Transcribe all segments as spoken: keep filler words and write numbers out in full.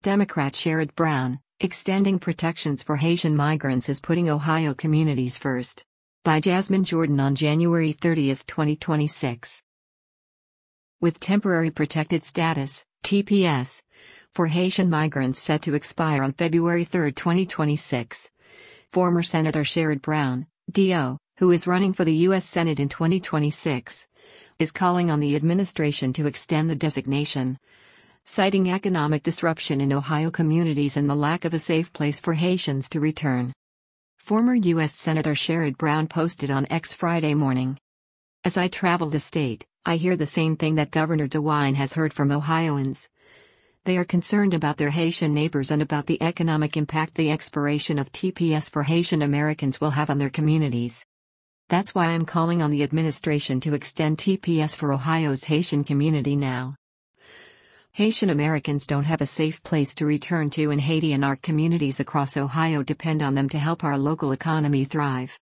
Democrat Sherrod Brown, extending protections for Haitian migrants is putting Ohio communities first. By Jasmine Jordan on January thirtieth, twenty twenty-six. With temporary protected status, T P S, for Haitian migrants set to expire on February third, twenty twenty-six, former Senator Sherrod Brown, D O, who is running for the U S Senate in twenty twenty-six, is calling on the administration to extend the designation, citing economic disruption in Ohio communities and the lack of a safe place for Haitians to return. Former U S Senator Sherrod Brown posted on X Friday morning. As I travel the state, I hear the same thing that Governor DeWine has heard from Ohioans. They are concerned about their Haitian neighbors and about the economic impact the expiration of T P S for Haitian Americans will have on their communities. That's why I'm calling on the administration to extend T P S for Ohio's Haitian community now. Haitian Americans don't have a safe place to return to in Haiti, and our communities across Ohio depend on them to help our local economy thrive.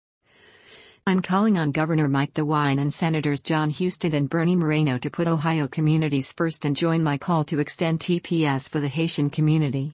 I'm calling on Governor Mike DeWine and Senators Jon Husted and Bernie Moreno to put Ohio communities first and join my call to extend T P S for the Haitian community.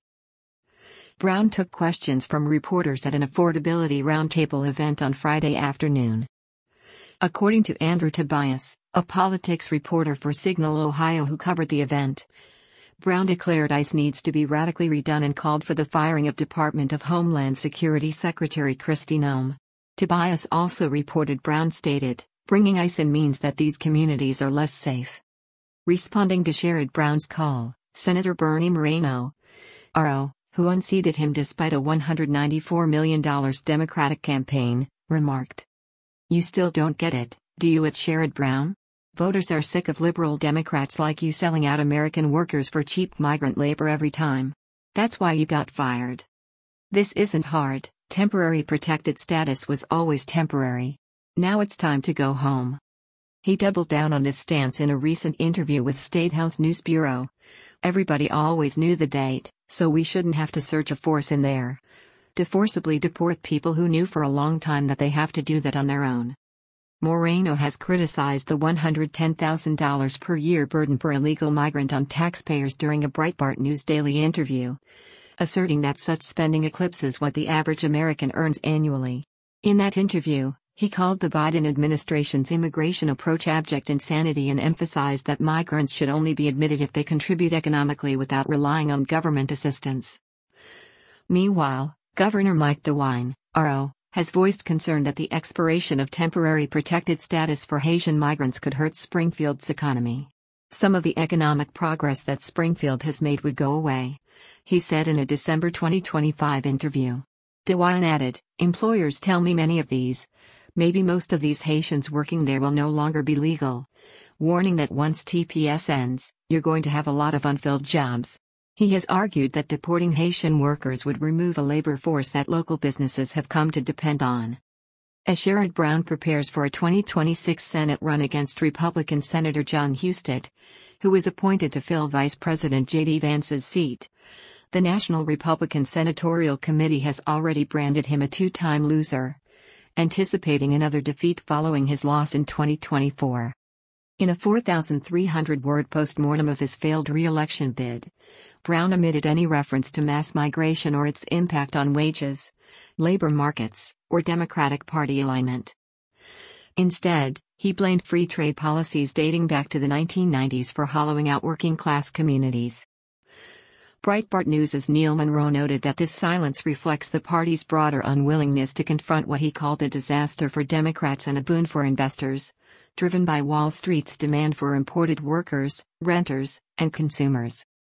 Brown took questions from reporters at an affordability roundtable event on Friday afternoon. According to Andrew Tobias, a politics reporter for Signal Ohio who covered the event, Brown declared ICE needs to be radically redone and called for the firing of Department of Homeland Security Secretary Kristi Noem. Tobias also reported Brown stated, bringing ICE in means that these communities are less safe. Responding to Sherrod Brown's call, Senator Bernie Moreno, R O, who unseated him despite a one hundred ninety-four million dollars Democratic campaign, remarked, "You still don't get it, do you, at Sherrod Brown? Voters are sick of liberal Democrats like you selling out American workers for cheap migrant labor every time. That's why you got fired. This isn't hard. Temporary protected status was always temporary. Now it's time to go home." He doubled down on this stance in a recent interview with State House News Bureau. "Everybody always knew the date, so we shouldn't have to surge a force in there to forcibly deport people who knew for a long time that they have to do that on their own." Moreno has criticized the one hundred ten thousand dollars per year burden per illegal migrant on taxpayers during a Breitbart News Daily interview, asserting that such spending eclipses what the average American earns annually. In that interview, he called the Biden administration's immigration approach abject insanity and emphasized that migrants should only be admitted if they contribute economically without relying on government assistance. Meanwhile, Governor Mike DeWine, R O, has voiced concern that the expiration of temporary protected status for Haitian migrants could hurt Springfield's economy. Some of the economic progress that Springfield has made would go away, he said in a December twenty twenty-five interview. DeWine added, "Employers tell me many of these, maybe most of these Haitians working there will no longer be legal," warning that once T P S ends, you're going to have a lot of unfilled jobs. He has argued that deporting Haitian workers would remove a labor force that local businesses have come to depend on. As Sherrod Brown prepares for a twenty twenty-six Senate run against Republican Senator Jon Husted, who was appointed to fill Vice President J D Vance's seat, the National Republican Senatorial Committee has already branded him a two-time loser, anticipating another defeat following his loss in twenty twenty-four. In a four thousand three hundred word postmortem of his failed re-election bid, Brown omitted any reference to mass migration or its impact on wages, labor markets, or Democratic Party alignment. Instead, he blamed free trade policies dating back to the nineteen nineties for hollowing out working-class communities. Breitbart News' Neil Monroe noted that this silence reflects the party's broader unwillingness to confront what he called a disaster for Democrats and a boon for investors, driven by Wall Street's demand for imported workers, renters, and consumers.